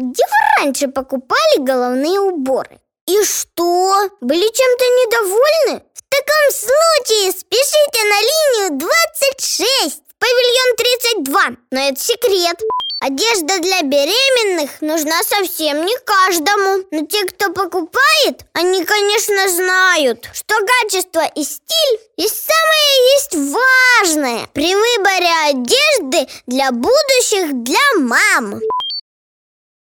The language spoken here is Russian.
где вы раньше покупали головные уборы? И что? Были чем-то недовольны? В таком случае спешите на линию 26 в павильон 32. Но это секрет. Одежда для беременных нужна совсем не каждому. Но те, кто покупает, они, конечно, знают, что качество и стиль есть важное при выборе одежды для будущих, для мам.